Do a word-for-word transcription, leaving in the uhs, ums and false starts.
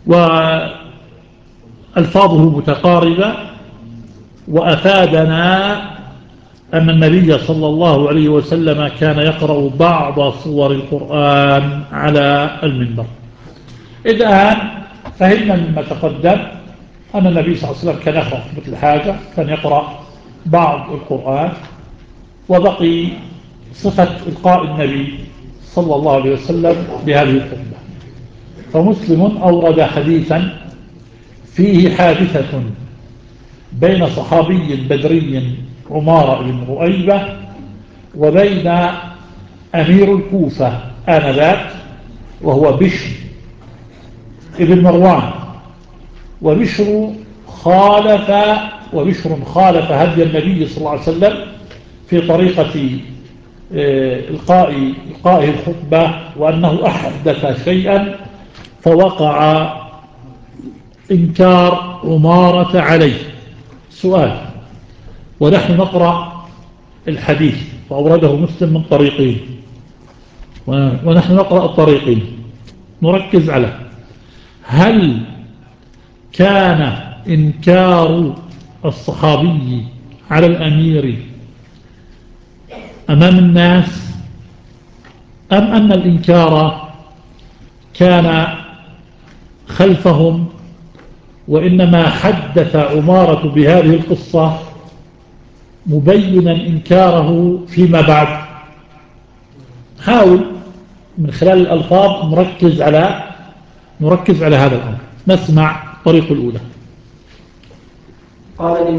وألفاظه متقاربة، وأفادنا أن النبي صلى الله عليه وسلم كان يقرأ بعض صور القرآن على المنبر. الآن فهمنا مما تقدم أن النبي صلى الله عليه وسلم كان يقرأ في مثل حاجة، كان يقرأ بعض القرآن، وبقي صفة إلقاء النبي صلى الله عليه وسلم بهذه الخطبة. فمسلم أورد حديثا فيه حادثة بين صحابي بدري عمارة بن رؤيبة وبين أمير الكوفة آنذاك وهو بشر ابن مروان. وبشر خالف وبشر خالف هدي النبي صلى الله عليه وسلم في طريقة إلقاء إلقائه الخطبة، وأنه أحدث شيئا فوقع إنكار عمارة عليه. سؤال: ونحن نقرأ الحديث فأورده مسلم من طريقين، ونحن نقرأ الطريقين، نركز على هل كان إنكار الصحابي على الأمير أمام الناس، أم أن الإنكار كان خلفهم، وإنما حدث عمارة بهذه القصة مبينا إنكاره فيما بعد. حاول من خلال الألفاظ نركز على نركز على هذا الأمر. نسمع الطريق الأولى. قال